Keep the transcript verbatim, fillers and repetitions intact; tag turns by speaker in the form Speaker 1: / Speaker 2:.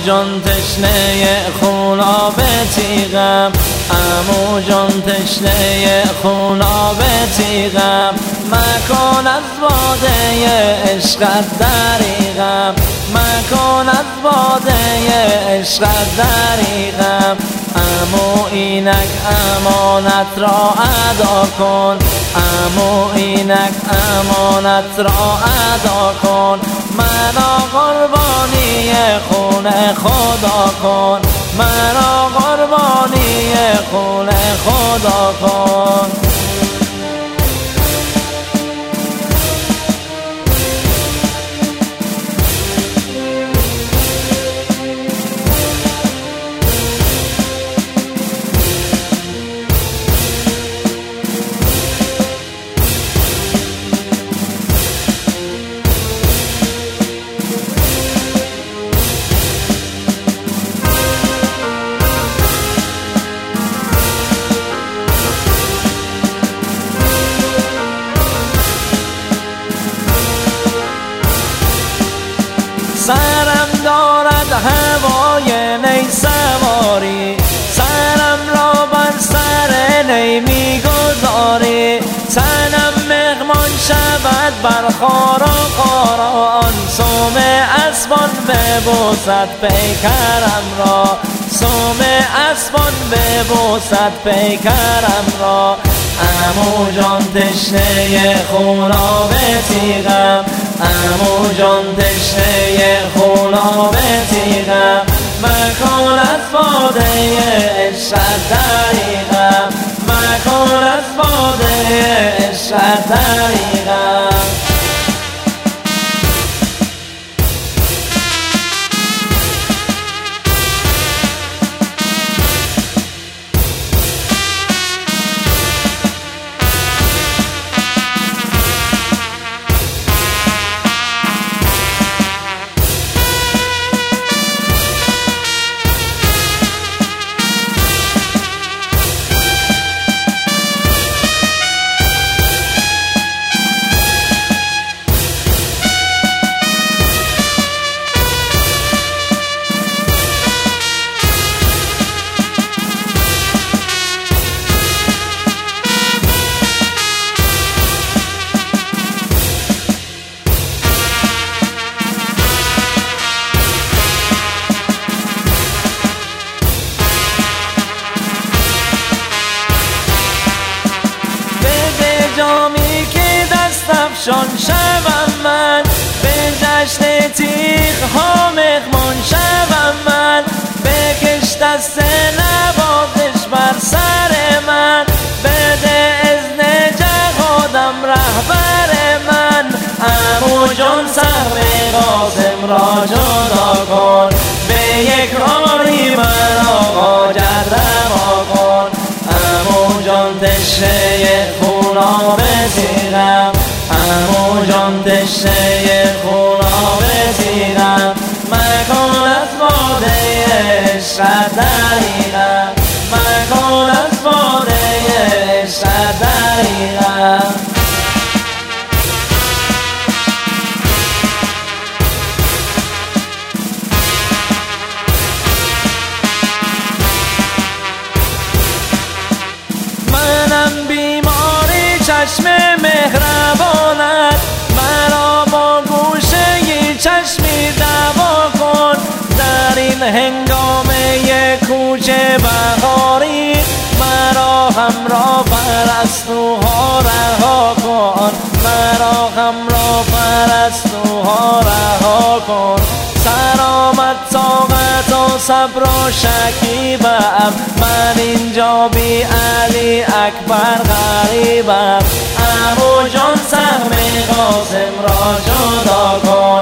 Speaker 1: جان تشنه خون آب تیغم، عمو جان تشنه خون آب تیغم، مکن از باده عشقت دریغم، مکن از باده عشقت دریغم. عمو اینک امانت را ادا کن، عمو اینک امانت را ادا کن، مرا قربانی خون خدا کن، مرا قربانی خون خدا کن. سرم دارد هوای نی سواری، سرم را بر سر نی میگذاری، تنم مهمان شود بر خارا خاران، سوم اسبان ببوسد پیکرم را، سوم اسبان ببوسد پیکرم را. عمو جان تشنه خون آب تیغم، عمو جان تشنه خون آب تیغم، مکن از باده عشقت دریغم، مکن از باده عشقت دریغم. جامی که دستفشان شوم من، به جشن تیغ ها مهمان شوم من، بکش دست نوازش بر سر من، بده اذن جهادم رهبر من. عمو جان سهم قاسم را جدا کن، به یک راری من آقا جرما کن. عمو جان تشنه خون آب تیغم، عمو جان تشنه خون آب تیغم، مکن از باده عشقت دریغم، مکن از باده عشقت دریغم. منم بیماری چشم مهربانت، مرا با گوشه چشمی دوا کن، در این هنگامه کوچه بهاری مرا همراه پرستوها رها کن، مرا همراه پرستوها رها کن. سلامت طاقت و صبر و شکیبم، من اینجا بی علی اکبر غریبم. عمو جان سهم قاسم را جدا کن،